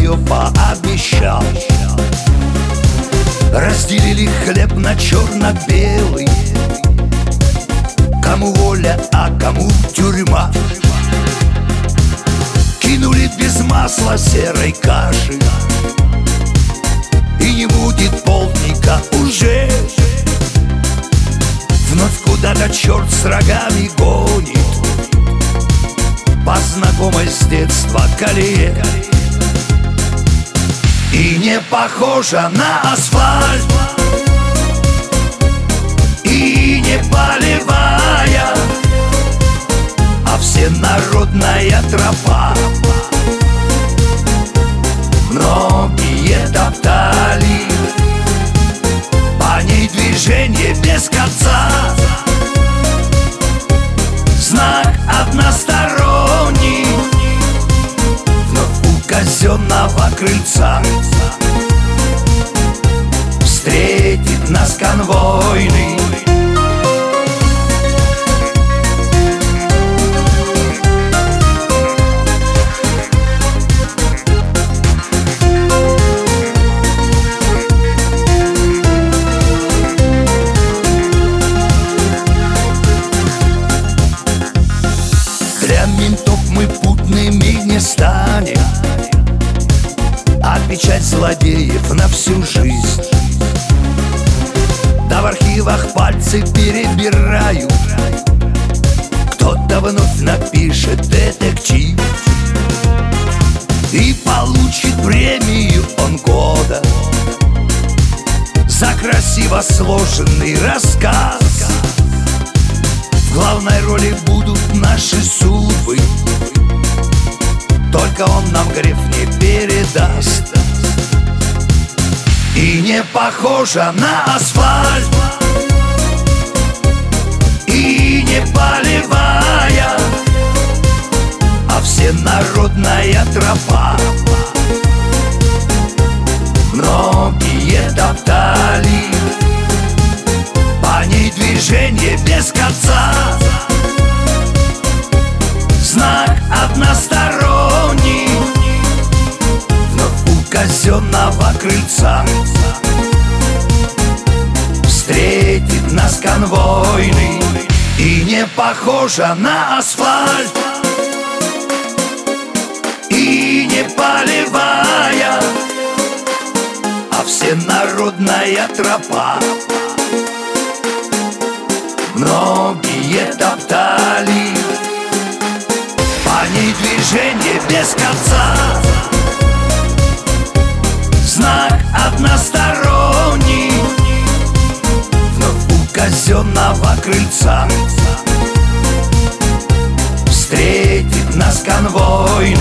свое пообещал. Разделили хлеб на черно-белый, кому воля, а кому тюрьма. Кинули без масла серой каши, и не будет полдника уже. Вновь куда-то черт с рогами гонит по знакомой с детства колее. И не похожа на асфальт, и не полевая, а всенародная тропа. Многие топтали по ней движение без конца. Знак односторонний вновь у казенного крыльца. Встретит нас конвойный. Для ментов мы путными не станем, отмечать злодеев на всю жизнь. Да в архивах пальцы перебирают, кто-то вновь напишет детектив и получит премию он года за красиво сложенный рассказ. В главной роли будут наши судьбы, только он нам грех не передаст. И не похожа на асфальт, и не полевая, а всенародная тропа. Многие топтали по ней движение без конца. Знак односторонний вновь у казенного крыльца. Встретит нас конвойный. И не похожа на асфальт, и не полевая, а всенародная тропа. Многие топтали по ней движение без конца. Знак односторонний вновь у казенного крыльца. Встретит нас конвойный.